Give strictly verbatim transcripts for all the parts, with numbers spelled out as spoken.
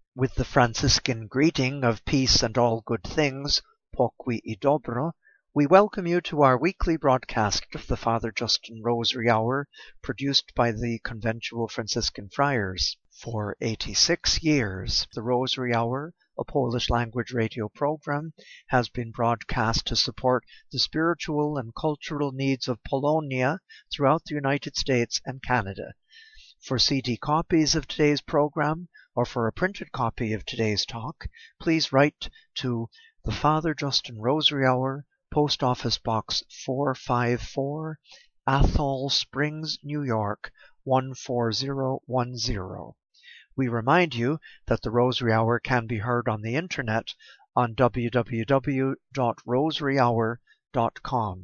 With the Franciscan greeting of peace and all good things, pokój i dobro, we welcome you to our weekly broadcast of the Father Justin Rosary Hour, produced by the Conventual Franciscan Friars. For eighty-six years, the Rosary Hour, a Polish language radio program, has been broadcast to support the spiritual and cultural needs of Polonia throughout the United States and Canada. For C D copies of today's program, or for a printed copy of today's talk, please write to the Father Justin Rosary Hour, Post Office Box four five four, Athol Springs, New York, one four zero one zero. We remind you that the Rosary Hour can be heard on the internet on w w w dot rosary hour dot com.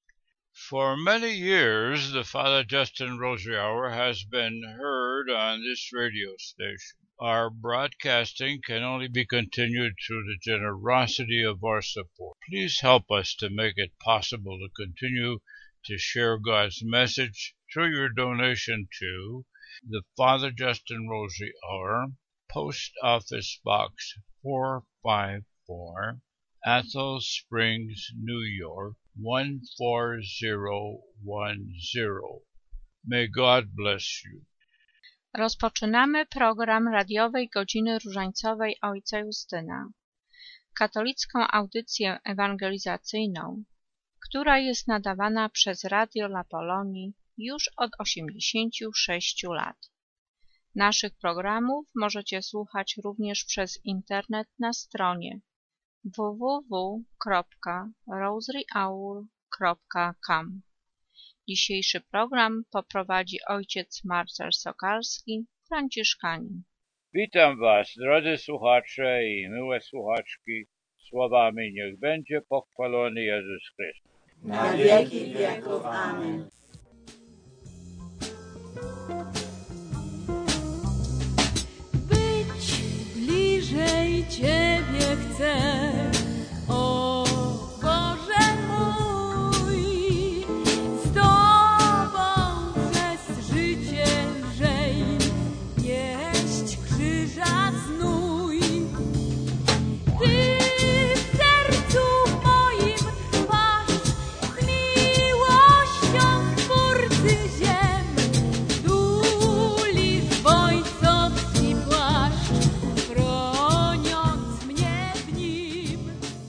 For many years, the Father Justin Rosary Hour has been heard on this radio station. Our broadcasting can only be continued through the generosity of our support. Please help us to make it possible to continue to share God's message through your donation to the Father Justin Rosary Hour, Post Office Box four five four, Athol Springs, New York, one four zero one zero. May God bless you. Rozpoczynamy program radiowej Godziny Różańcowej Ojca Justyna, katolicką audycję ewangelizacyjną, która jest nadawana przez Radio La Polonie już od osiemdziesięciu sześciu lat. Naszych programów możecie słuchać również przez internet na stronie w w w kropka rosary hour kropka com. Dzisiejszy program poprowadzi ojciec Marcel Sokalski, franciszkanin. Witam Was, drodzy słuchacze i miłe słuchaczki, słowami niech będzie pochwalony Jezus Chrystus. Na wieki wieków. Amen. Być bliżej Ciebie chcę, o Boże mój, z Tobą przez życie lżej nieść krzyża znój. Ty w sercu moim trwasz, miłością Twórcy ziem, tulisz w ojcowski płaszcz, chroniąc mnie w nim.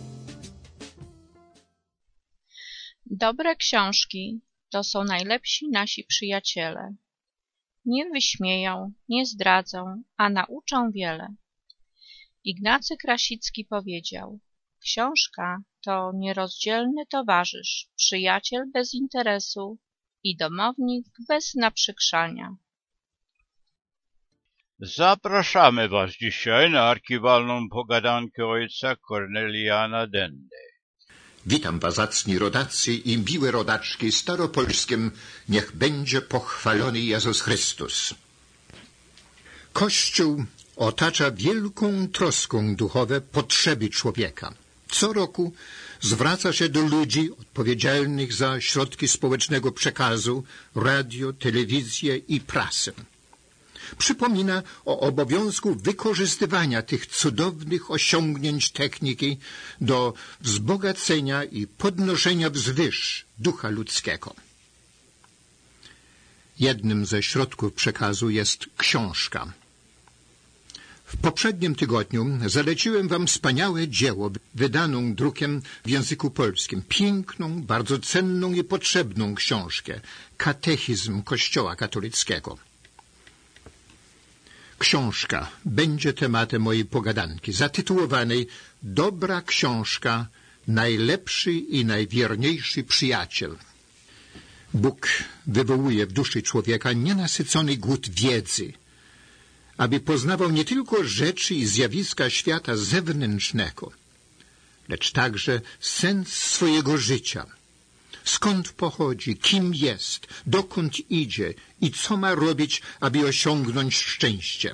Dobre książki to są najlepsi nasi przyjaciele. Nie wyśmieją, nie zdradzą, a nauczą wiele. Ignacy Krasicki powiedział: książka to nierozdzielny towarzysz, przyjaciel bez interesu i domownik bez naprzykrzania. Zapraszamy Was dzisiaj na archiwalną pogadankę ojca Korneliana Dendy. Witam was, zacni rodacy i miłe rodaczki, staropolskim niech będzie pochwalony Jezus Chrystus. Kościół otacza wielką troską duchowe potrzeby człowieka. Co roku zwraca się do ludzi odpowiedzialnych za środki społecznego przekazu, radio, telewizję i prasę. Przypomina o obowiązku wykorzystywania tych cudownych osiągnięć techniki do wzbogacenia i podnoszenia wzwyż ducha ludzkiego. Jednym ze środków przekazu jest książka. W poprzednim tygodniu zaleciłem wam wspaniałe dzieło, wydaną drukiem w języku polskim. Piękną, bardzo cenną i potrzebną książkę. Katechizm Kościoła katolickiego. Książka będzie tematem mojej pogadanki, zatytułowanej Dobra książka, najlepszy i najwierniejszy przyjaciel. Bóg wywołuje w duszy człowieka nienasycony głód wiedzy, aby poznawał nie tylko rzeczy i zjawiska świata zewnętrznego, lecz także sens swojego życia. Skąd pochodzi, kim jest, dokąd idzie i co ma robić, aby osiągnąć szczęście.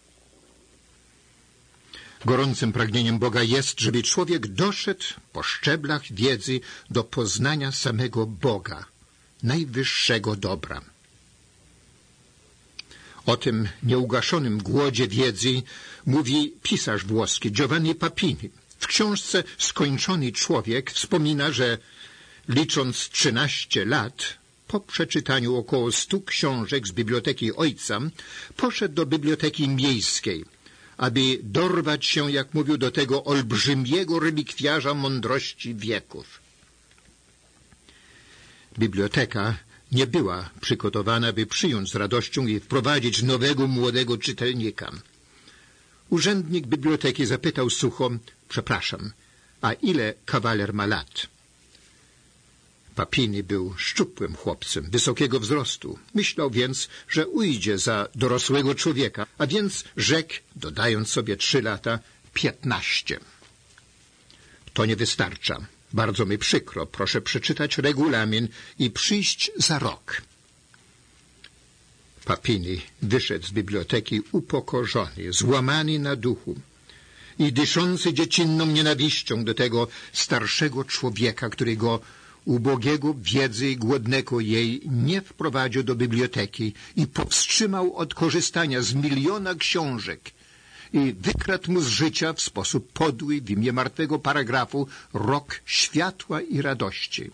Gorącym pragnieniem Boga jest, żeby człowiek doszedł po szczeblach wiedzy do poznania samego Boga, najwyższego dobra. O tym nieugaszonym głodzie wiedzy mówi pisarz włoski Giovanni Papini. W książce Skończony człowiek wspomina, że licząc trzynaście lat, po przeczytaniu około stu książek z biblioteki ojca, poszedł do biblioteki miejskiej, aby dorwać się, jak mówił, do tego olbrzymiego relikwiarza mądrości wieków. Biblioteka nie była przygotowana, by przyjąć z radością i wprowadzić nowego, młodego czytelnika. Urzędnik biblioteki zapytał sucho: przepraszam, a ile kawaler ma lat? Papini był szczupłym chłopcem, wysokiego wzrostu. Myślał więc, że ujdzie za dorosłego człowieka, a więc rzekł, dodając sobie trzy lata, piętnaście. To nie wystarcza. Bardzo mi przykro. Proszę przeczytać regulamin i przyjść za rok. Papini wyszedł z biblioteki upokorzony, złamany na duchu i dyszący dziecinną nienawiścią do tego starszego człowieka, który go ubogiego wiedzy i głodnego jej nie wprowadził do biblioteki i powstrzymał od korzystania z miliona książek i wykradł mu z życia w sposób podły w imię martwego paragrafu rok światła i radości.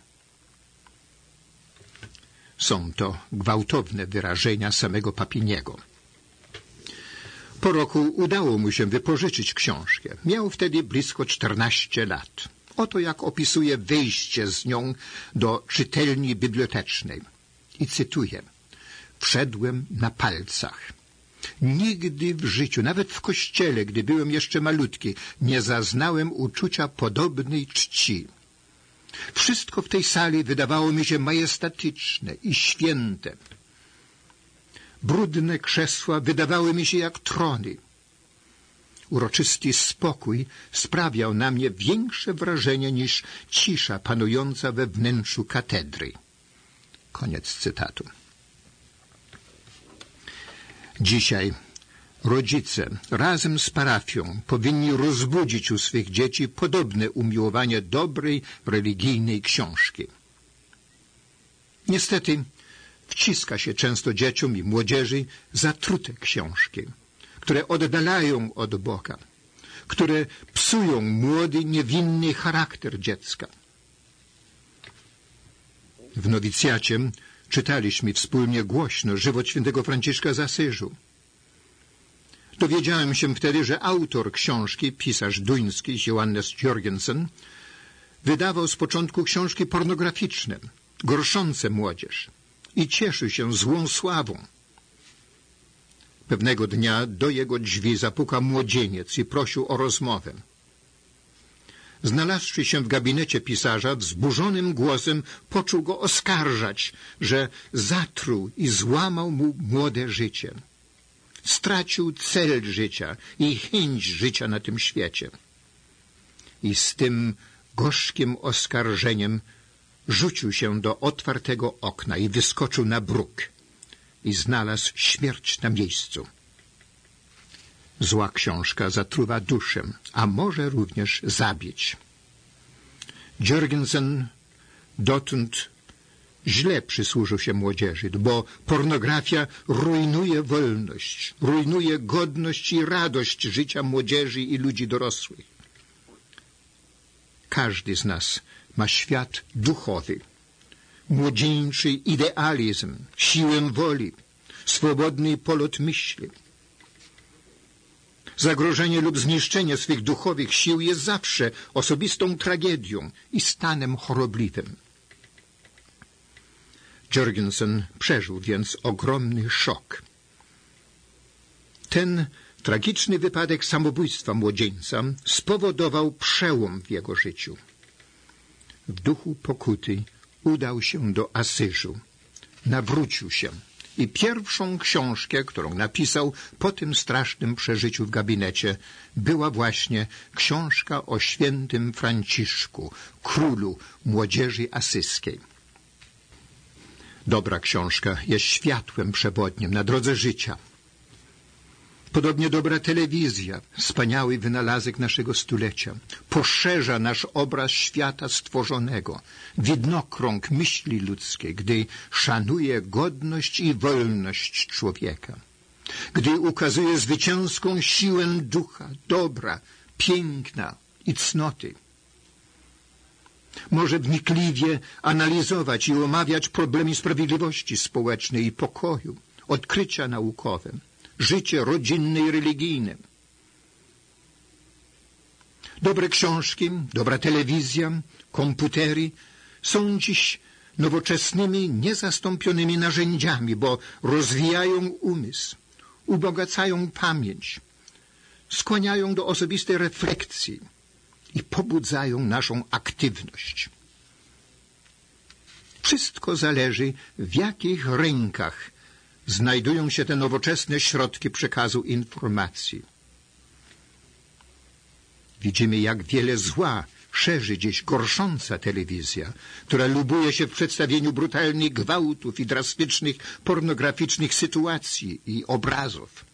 Są to gwałtowne wyrażenia samego Papiniego. Po roku udało mu się wypożyczyć książkę. Miał wtedy blisko czternaście lat. Oto jak opisuje wejście z nią do czytelni bibliotecznej. I cytuję: wszedłem na palcach. Nigdy w życiu, nawet w kościele, gdy byłem jeszcze malutki, nie zaznałem uczucia podobnej czci. Wszystko w tej sali wydawało mi się majestatyczne i święte. Brudne krzesła wydawały mi się jak trony. Uroczysty spokój sprawiał na mnie większe wrażenie niż cisza panująca we wnętrzu katedry. Koniec cytatu. Dzisiaj rodzice razem z parafią powinni rozbudzić u swych dzieci podobne umiłowanie dobrej, religijnej książki. Niestety wciska się często dzieciom i młodzieży zatrute książki, które oddalają od Boga, które psują młody, niewinny charakter dziecka. W nowicjacie czytaliśmy wspólnie głośno żywot świętego Franciszka z Asyżu. Dowiedziałem się wtedy, że autor książki, pisarz duński Johannes Jörgensen, wydawał z początku książki pornograficzne, gorszące młodzież i cieszył się złą sławą. Pewnego dnia do jego drzwi zapukał młodzieniec i prosił o rozmowę. Znalazłszy się w gabinecie pisarza, wzburzonym głosem począł go oskarżać, że zatruł i złamał mu młode życie. Stracił cel życia i chęć życia na tym świecie. I z tym gorzkim oskarżeniem rzucił się do otwartego okna i wyskoczył na bruk i znalazł śmierć na miejscu. Zła książka zatruwa duszę, a może również zabić. Jörgensen dotąd źle przysłużył się młodzieży, bo pornografia rujnuje wolność, rujnuje godność i radość życia młodzieży i ludzi dorosłych. Każdy z nas ma świat duchowy, młodzieńczy idealizm, siłę woli, swobodny polot myśli. Zagrożenie lub zniszczenie swych duchowych sił jest zawsze osobistą tragedią i stanem chorobliwym. Jörgensen przeżył więc ogromny szok. Ten tragiczny wypadek samobójstwa młodzieńca spowodował przełom w jego życiu. W duchu pokuty udał się do Asyżu, nawrócił się i pierwszą książkę, którą napisał po tym strasznym przeżyciu w gabinecie, była właśnie książka o świętym Franciszku, królu młodzieży asyskiej. Dobra książka jest światłem przewodnim na drodze życia. Podobnie dobra telewizja, wspaniały wynalazek naszego stulecia, poszerza nasz obraz świata stworzonego, widnokrąg myśli ludzkiej, gdy szanuje godność i wolność człowieka. gdy ukazuje zwycięską siłę ducha, dobra, piękna i cnoty. Może wnikliwie analizować i omawiać problemy sprawiedliwości społecznej i pokoju, odkrycia naukowe, życie rodzinne i religijne. Dobre książki, dobra telewizja, komputery są dziś nowoczesnymi, niezastąpionymi narzędziami, bo rozwijają umysł, ubogacają pamięć, skłaniają do osobistej refleksji i pobudzają naszą aktywność. Wszystko zależy, w jakich rękach znajdują się te nowoczesne środki przekazu informacji. Widzimy, jak wiele zła szerzy dziś gorsząca telewizja, która lubuje się w przedstawieniu brutalnych gwałtów i drastycznych pornograficznych sytuacji i obrazów.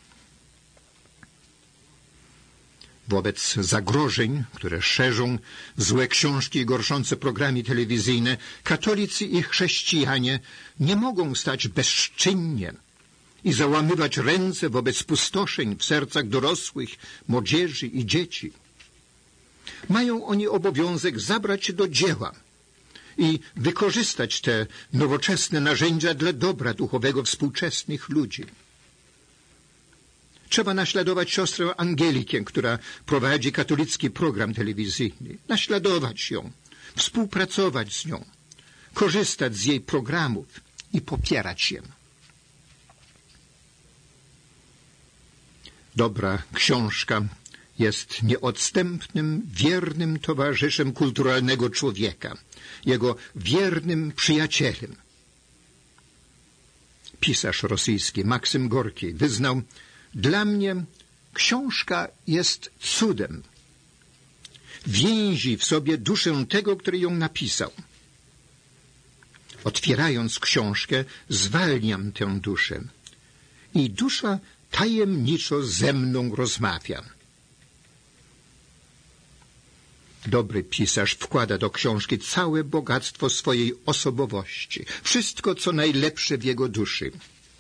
Wobec zagrożeń, które szerzą złe książki i gorszące programy telewizyjne, katolicy i chrześcijanie nie mogą stać bezczynnie i załamywać ręce wobec spustoszeń w sercach dorosłych, młodzieży i dzieci. Mają oni obowiązek zabrać się do dzieła i wykorzystać te nowoczesne narzędzia dla dobra duchowego współczesnych ludzi. Trzeba naśladować siostrę Angelikę, która prowadzi katolicki program telewizyjny. Naśladować ją, współpracować z nią, korzystać z jej programów i popierać je. Dobra książka jest nieodstępnym, wiernym towarzyszem kulturalnego człowieka, jego wiernym przyjacielem. Pisarz rosyjski Maksym Gorki wyznał: dla mnie książka jest cudem. Więzi w sobie duszę tego, który ją napisał. Otwierając książkę, zwalniam tę duszę i dusza tajemniczo ze mną rozmawia. Dobry pisarz wkłada do książki całe bogactwo swojej osobowości, wszystko, co najlepsze w jego duszy.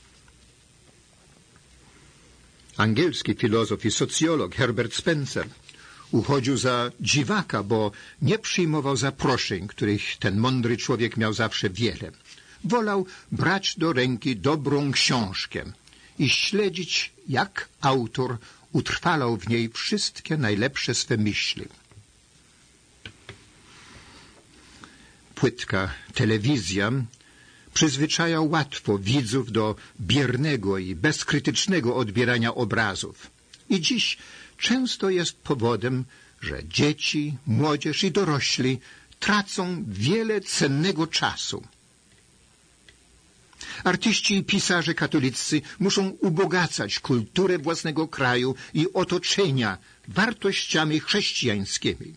Angielski filozof i socjolog Herbert Spencer uchodził za dziwaka, bo nie przyjmował zaproszeń, których ten mądry człowiek miał zawsze wiele. Wolał brać do ręki dobrą książkę i śledzić, jak autor utrwalał w niej wszystkie najlepsze swe myśli. Płytka telewizja przyzwyczaja łatwo widzów do biernego i bezkrytycznego odbierania obrazów. I dziś często jest powodem, że dzieci, młodzież i dorośli tracą wiele cennego czasu. Artyści i pisarze katolicy muszą ubogacać kulturę własnego kraju i otoczenia wartościami chrześcijańskimi.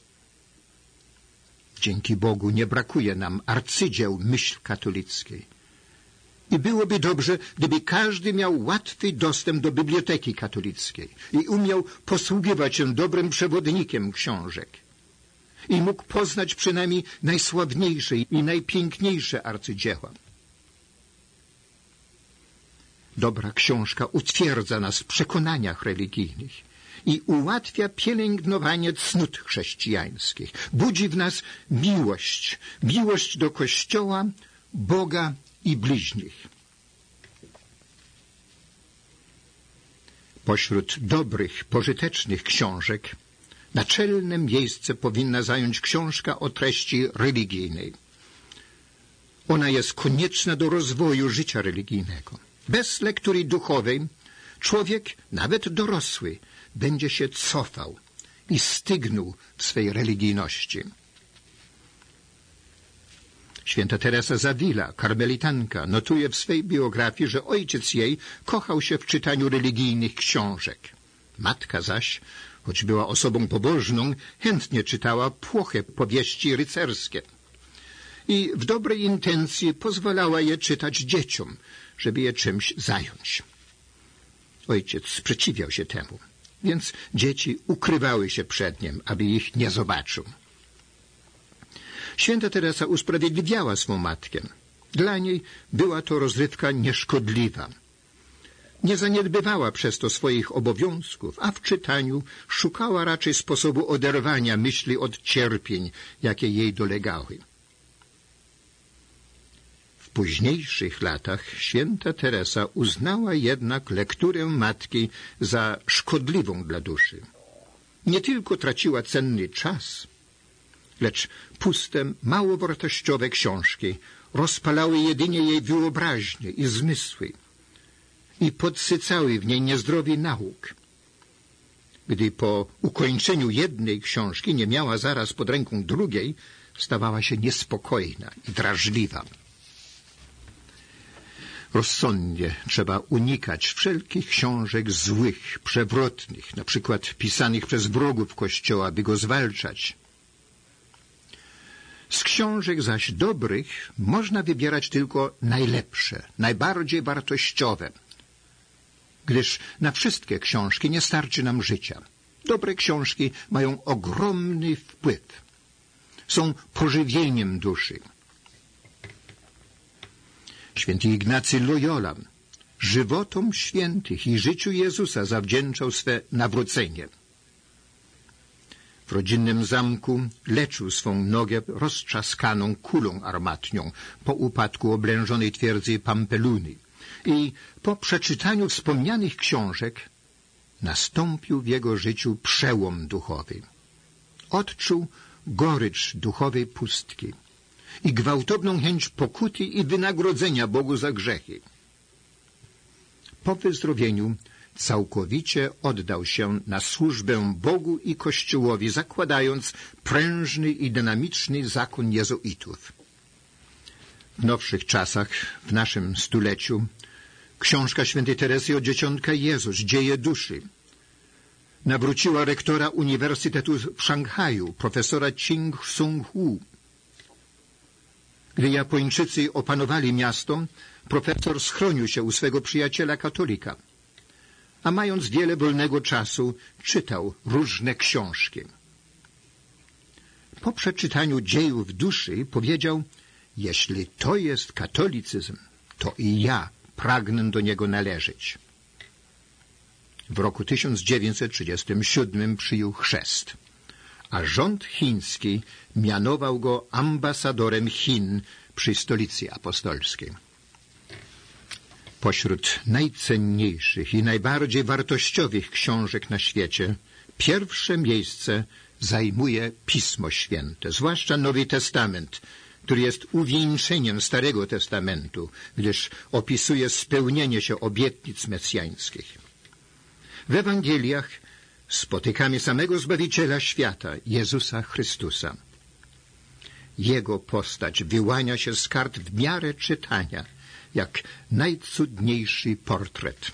Dzięki Bogu nie brakuje nam arcydzieł myśl katolickiej. I byłoby dobrze, gdyby każdy miał łatwy dostęp do biblioteki katolickiej i umiał posługiwać się dobrym przewodnikiem książek. I mógł poznać przynajmniej najsławniejsze i najpiękniejsze arcydzieła. Dobra książka utwierdza nas w przekonaniach religijnych i ułatwia pielęgnowanie cnót chrześcijańskich. Budzi w nas miłość, miłość do Kościoła, Boga i bliźnich. Pośród dobrych, pożytecznych książek naczelne miejsce powinna zająć książka o treści religijnej. Ona jest konieczna do rozwoju życia religijnego. Bez lektury duchowej człowiek, nawet dorosły, będzie się cofał i stygnął w swej religijności. Święta Teresa z Avila, karmelitanka, notuje w swej biografii, że ojciec jej kochał się w czytaniu religijnych książek. Matka zaś, choć była osobą pobożną, chętnie czytała płoche powieści rycerskie i w dobrej intencji pozwalała je czytać dzieciom, żeby je czymś zająć. Ojciec sprzeciwiał się temu, więc dzieci ukrywały się przed nim, aby ich nie zobaczył. Święta Teresa usprawiedliwiała swą matkę. Dla niej była to rozrywka nieszkodliwa. Nie zaniedbywała przez to swoich obowiązków, a w czytaniu szukała raczej sposobu oderwania myśli od cierpień, jakie jej dolegały. W późniejszych latach święta Teresa uznała jednak lekturę matki za szkodliwą dla duszy. Nie tylko traciła cenny czas, lecz puste, mało wartościowe książki rozpalały jedynie jej wyobraźnię i zmysły i podsycały w niej niezdrowie nauk. Gdy po ukończeniu jednej książki nie miała zaraz pod ręką drugiej, stawała się niespokojna i drażliwa. Rozsądnie trzeba unikać wszelkich książek złych, przewrotnych, na przykład pisanych przez wrogów Kościoła, by go zwalczać. Z książek zaś dobrych można wybierać tylko najlepsze, najbardziej wartościowe, gdyż na wszystkie książki nie starczy nam życia. Dobre książki mają ogromny wpływ. Są pożywieniem duszy. Święty Ignacy Loyola żywotom świętych i życiu Jezusa zawdzięczał swe nawrócenie. W rodzinnym zamku leczył swą nogę roztrzaskaną kulą armatnią po upadku oblężonej twierdzy Pampeluny i po przeczytaniu wspomnianych książek nastąpił w jego życiu przełom duchowy. Odczuł gorycz duchowej pustki i gwałtowną chęć pokuty i wynagrodzenia Bogu za grzechy. Po wyzdrowieniu całkowicie oddał się na służbę Bogu i Kościołowi, zakładając prężny i dynamiczny zakon jezuitów. W nowszych czasach, w naszym stuleciu, książka świętej Teresy od Dzieciątka Jezus, Dzieje duszy, nawróciła rektora Uniwersytetu w Szanghaju, profesora Ching Sung Hu. Gdy Japończycy opanowali miasto, profesor schronił się u swego przyjaciela katolika, a mając wiele wolnego czasu, czytał różne książki. Po przeczytaniu Dziejów duszy powiedział: jeśli to jest katolicyzm, to i ja pragnę do niego należeć. W roku tysiąc dziewięćset trzydziestym siódmym przyjął chrzest, a rząd chiński mianował go ambasadorem Chin przy stolicy apostolskiej. Pośród najcenniejszych i najbardziej wartościowych książek na świecie pierwsze miejsce zajmuje Pismo Święte, zwłaszcza Nowy Testament, który jest uwieńczeniem Starego Testamentu, gdyż opisuje spełnienie się obietnic mesjańskich. W Ewangeliach spotykamy samego Zbawiciela świata, Jezusa Chrystusa. Jego postać wyłania się z kart w miarę czytania, jak najcudniejszy portret.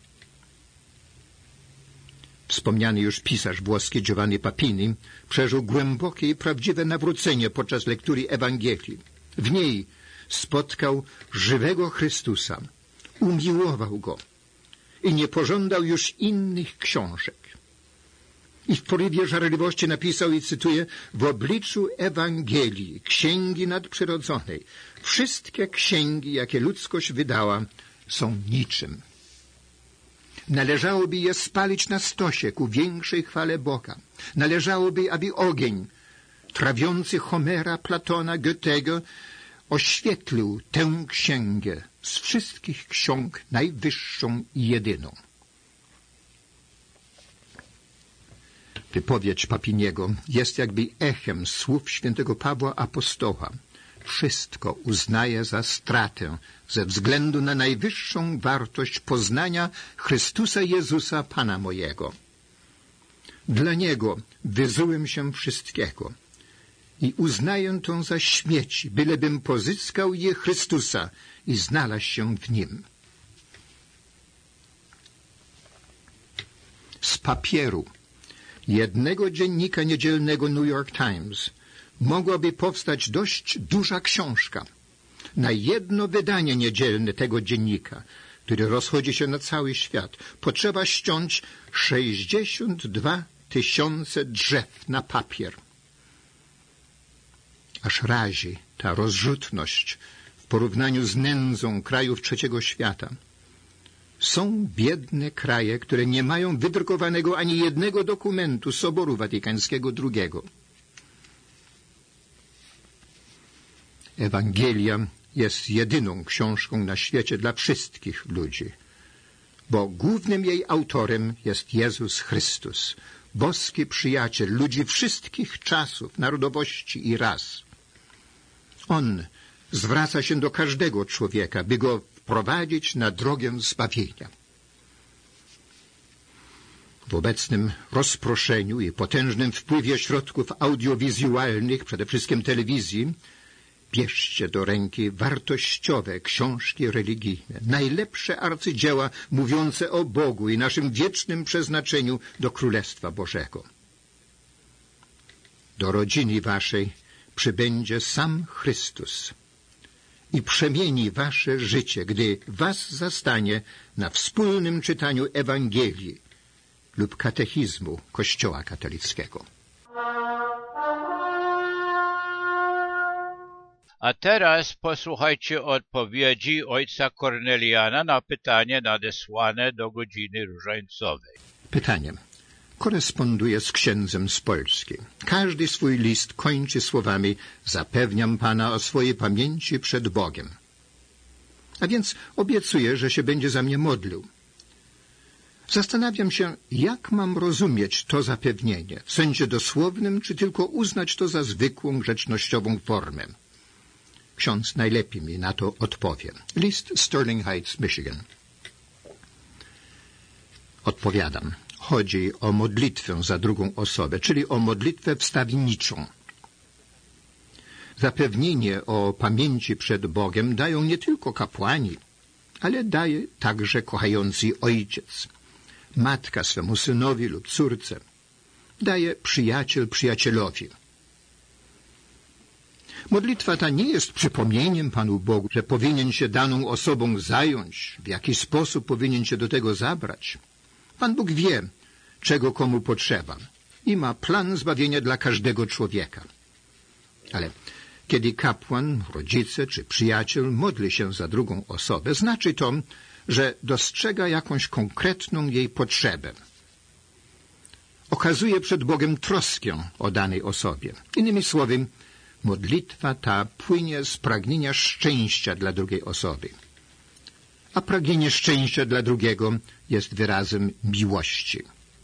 Wspomniany już pisarz włoski Giovanni Papini przeżył głębokie i prawdziwe nawrócenie podczas lektury Ewangelii. W niej spotkał żywego Chrystusa, umiłował Go i nie pożądał już innych książek. I w porywie żarliwości napisał, i cytuję: w obliczu Ewangelii, księgi nadprzyrodzonej, wszystkie księgi, jakie ludzkość wydała, są niczym. Należałoby je spalić na stosie ku większej chwale Boga. Należałoby, aby ogień trawiący Homera, Platona, Goethego oświetlił tę księgę z wszystkich ksiąg najwyższą i jedyną. Wypowiedź Papiniego jest jakby echem słów świętego Pawła Apostoła. Wszystko uznaję za stratę ze względu na najwyższą wartość poznania Chrystusa Jezusa, Pana mojego. Dla Niego wyzułem się wszystkiego i uznaję to za śmieci, bylebym pozyskał je Chrystusa i znalazł się w Nim. Z papieru jednego dziennika niedzielnego New York Times mogłaby powstać dość duża książka. Na jedno wydanie niedzielne tego dziennika, który rozchodzi się na cały świat, potrzeba ściąć sześćdziesiąt dwa tysiące drzew na papier. Aż razi ta rozrzutność w porównaniu z nędzą krajów trzeciego świata. są biedne kraje, które nie mają wydrukowanego ani jednego dokumentu Soboru Watykańskiego drugiego. Ewangelia jest jedyną książką na świecie dla wszystkich ludzi, bo głównym jej autorem jest Jezus Chrystus, boski przyjaciel ludzi wszystkich czasów, narodowości i ras. On zwraca się do każdego człowieka, by go wprowadzić na drogę zbawienia. W obecnym rozproszeniu i potężnym wpływie środków audiowizualnych, przede wszystkim telewizji, bierzcie do ręki wartościowe książki religijne, najlepsze arcydzieła mówiące o Bogu i naszym wiecznym przeznaczeniu do Królestwa Bożego. Do rodziny waszej przybędzie sam Chrystus i przemieni wasze życie, gdy was zastanie na wspólnym czytaniu Ewangelii lub katechizmu Kościoła katolickiego. A teraz posłuchajcie odpowiedzi ojca Korneliana na pytanie nadesłane do godziny różańcowej. Pytanie. Koresponduję z księdzem z Polski. Każdy swój list kończy słowami: zapewniam pana o swojej pamięci przed Bogiem. A więc obiecuję, że się będzie za mnie modlił. Zastanawiam się, jak mam rozumieć to zapewnienie, w sensie dosłownym, czy tylko uznać to za zwykłą, grzecznościową formę. Ksiądz najlepiej mi na to odpowie. List Sterling Heights, Michigan. Odpowiadam. Chodzi o modlitwę za drugą osobę, czyli o modlitwę wstawienniczą. Zapewnienie o pamięci przed Bogiem dają nie tylko kapłani, ale daje także kochający ojciec, matka swemu synowi lub córce, daje przyjaciel przyjacielowi. Modlitwa ta nie jest przypomnieniem Panu Bogu, że powinien się daną osobą zająć, w jaki sposób powinien się do tego zabrać. Pan Bóg wie, czego komu potrzeba i ma plan zbawienia dla każdego człowieka. Ale kiedy kapłan, rodzice czy przyjaciel modli się za drugą osobę, znaczy to, że dostrzega jakąś konkretną jej potrzebę. Okazuje przed Bogiem troskę o danej osobie. Innymi słowy, modlitwa ta płynie z pragnienia szczęścia dla drugiej osoby. A pragnienie szczęścia dla drugiego jest wyrazem miłości.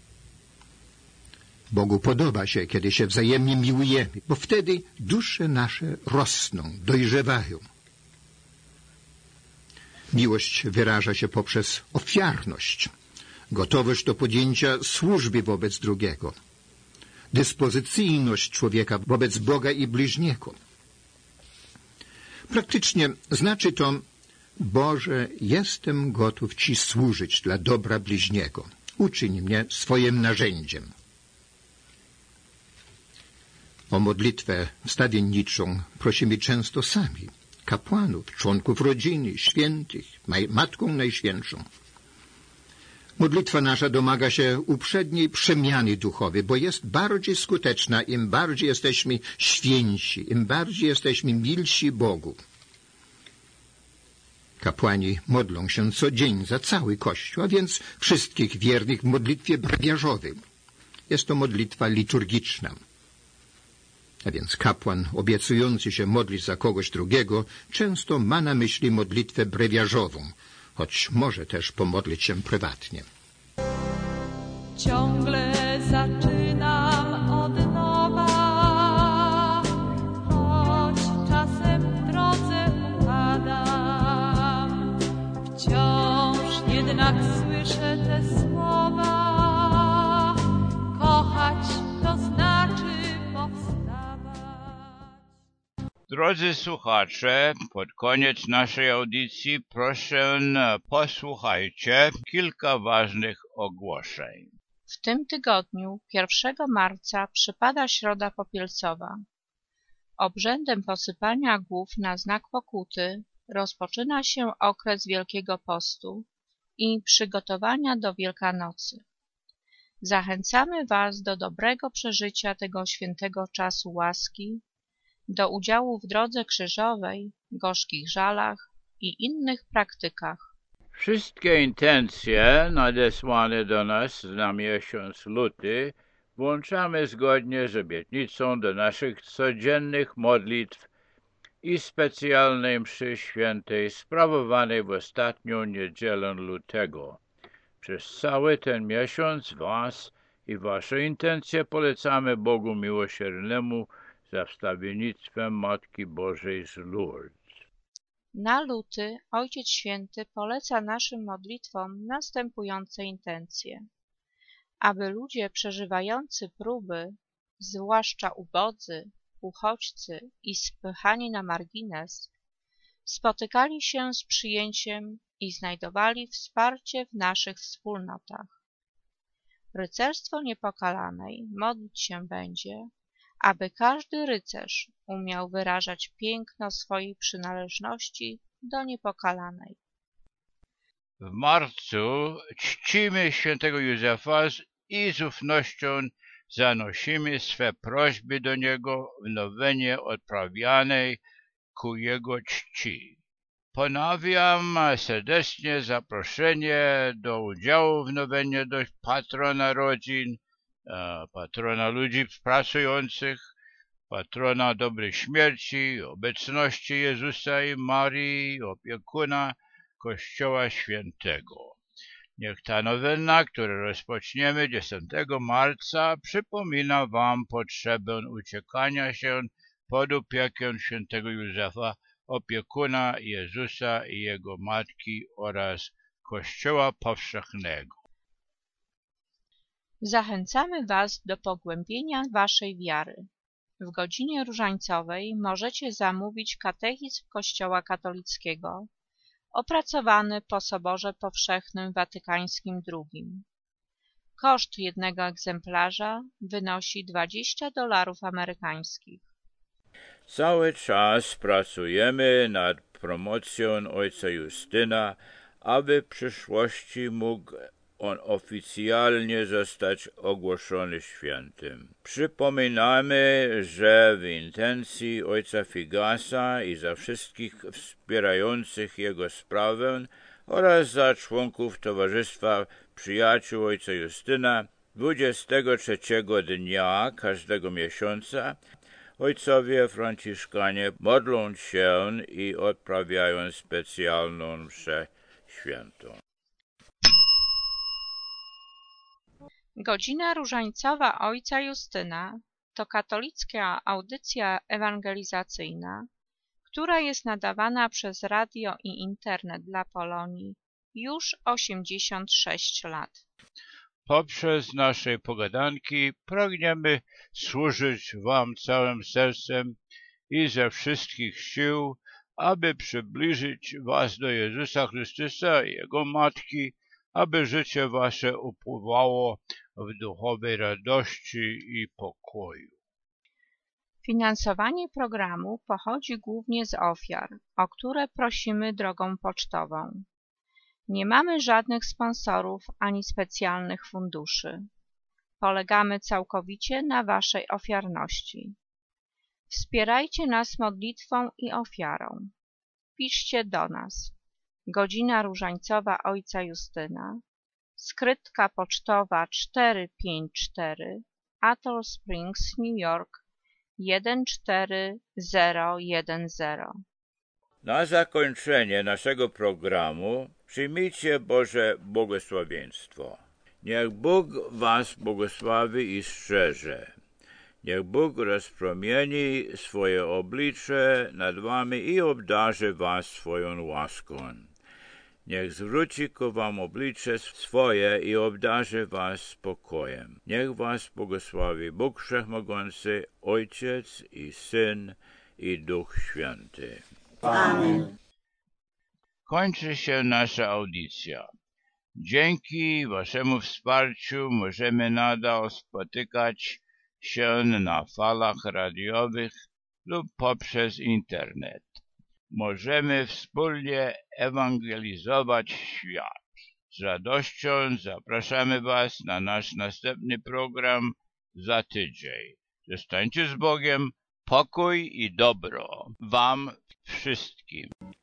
Bogu podoba się, kiedy się wzajemnie miłujemy, bo wtedy dusze nasze rosną, dojrzewają. Miłość wyraża się poprzez ofiarność, gotowość do podjęcia służby wobec drugiego, dyspozycyjność człowieka wobec Boga i bliźniego. Praktycznie znaczy to: Boże, jestem gotów Ci służyć dla dobra bliźniego. Uczyń mnie swoim narzędziem. O modlitwę wstawienniczą prosimy często sami, kapłanów, członków rodziny, świętych, Matką Najświętszą. Modlitwa nasza domaga się uprzedniej przemiany duchowej, bo jest bardziej skuteczna, im bardziej jesteśmy święci, im bardziej jesteśmy milsi Bogu. Kapłani modlą się co dzień za cały Kościół, a więc wszystkich wiernych w modlitwie brewiarzowej. Jest to modlitwa liturgiczna. A więc kapłan obiecujący się modlić za kogoś drugiego często ma na myśli modlitwę brewiarzową, choć może też pomodlić się prywatnie. Ciągle zaczynam od nowa, choć czasem w drodze upadam. Wciąż jednak słyszę te słowa: kochać to znaczy powstawać. Drodzy słuchacze, pod koniec naszej audycji proszę posłuchajcie kilka ważnych ogłoszeń. W tym tygodniu, pierwszego marca, przypada Środa Popielcowa. Obrzędem posypania głów na znak pokuty rozpoczyna się okres Wielkiego Postu i przygotowania do Wielkanocy. Zachęcamy Was do dobrego przeżycia tego świętego czasu łaski, do udziału w drodze krzyżowej, gorzkich żalach i innych praktykach. Wszystkie intencje nadesłane do nas na miesiąc luty włączamy zgodnie z obietnicą do naszych codziennych modlitw i specjalnej mszy świętej sprawowanej w ostatnią niedzielę lutego. Przez cały ten miesiąc was i wasze intencje polecamy Bogu Miłosiernemu za wstawiennictwem Matki Bożej z Lourdes. Na luty Ojciec Święty poleca naszym modlitwom następujące intencje. Aby ludzie przeżywający próby, zwłaszcza ubodzy, uchodźcy i spychani na margines, spotykali się z przyjęciem i znajdowali wsparcie w naszych wspólnotach. Rycerstwo Niepokalanej modlić się będzie, aby każdy rycerz umiał wyrażać piękno swojej przynależności do Niepokalanej. W marcu czcimy świętego Józefa i z ufnością zanosimy swe prośby do niego w nowenie odprawianej ku jego czci. Ponawiam serdecznie zaproszenie do udziału w nowenie do patrona rodzin, patrona ludzi pracujących, patrona dobrej śmierci, obecności Jezusa i Marii, opiekuna Kościoła Świętego. Niech ta nowena, którą rozpoczniemy dziesiątego marca, przypomina wam potrzebę uciekania się pod opiekę świętego Józefa, opiekuna Jezusa i jego matki oraz Kościoła Powszechnego. Zachęcamy was do pogłębienia waszej wiary. W godzinie różańcowej możecie zamówić katechizm Kościoła katolickiego, opracowany po Soborze Powszechnym Watykańskim drugim. Koszt jednego egzemplarza wynosi dwadzieścia dolarów amerykańskich. Cały czas pracujemy nad promocją ojca Justyna, aby w przyszłości mógł on oficjalnie zostać ogłoszony świętym. Przypominamy, że w intencji ojca Figasa i za wszystkich wspierających jego sprawę oraz za członków Towarzystwa Przyjaciół ojca Justyna dwudziestego trzeciego dnia każdego miesiąca ojcowie franciszkanie modlą się i odprawiają specjalną mszę świętą. Godzina różańcowa ojca Justyna to katolicka audycja ewangelizacyjna, która jest nadawana przez radio i internet dla Polonii już osiemdziesiąt sześć lat. Poprzez naszej pogadanki pragniemy służyć wam całym sercem i ze wszystkich sił, aby przybliżyć was do Jezusa Chrystusa i Jego Matki, aby życie wasze upływało w duchowej radości i pokoju. Finansowanie programu pochodzi głównie z ofiar, o które prosimy drogą pocztową. Nie mamy żadnych sponsorów ani specjalnych funduszy. Polegamy całkowicie na waszej ofiarności. Wspierajcie nas modlitwą i ofiarą. Piszcie do nas. Godzina różańcowa ojca Justyna, skrytka pocztowa cztery pięć cztery, Atoll Springs, New York jeden cztery zero jeden zero. Na zakończenie naszego programu przyjmijcie Boże błogosławieństwo. Niech Bóg was błogosławi i strzeże. Niech Bóg rozpromieni swoje oblicze nad wami i obdarzy was swoją łaską. Niech zwróci ku wam oblicze swoje i obdarzy was spokojem. Niech was błogosławi Bóg Wszechmogący, Ojciec i Syn i Duch Święty. Amen. Kończy się nasza audycja. Dzięki waszemu wsparciu możemy nadal spotykać się na falach radiowych lub poprzez internet. Możemy wspólnie ewangelizować świat. Z radością zapraszamy was na nasz następny program za tydzień. Zostańcie z Bogiem, pokój i dobro wam wszystkim.